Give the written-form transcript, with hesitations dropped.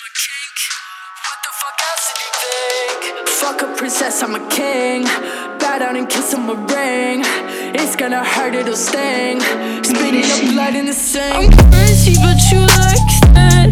my kink. What the fuck else did you think? Fuck a princess, I'm a king. Bow down and kiss him a ring. It's gonna hurt, it'll sting. Spitting up blood in the sink. I'm crazy, but you like that.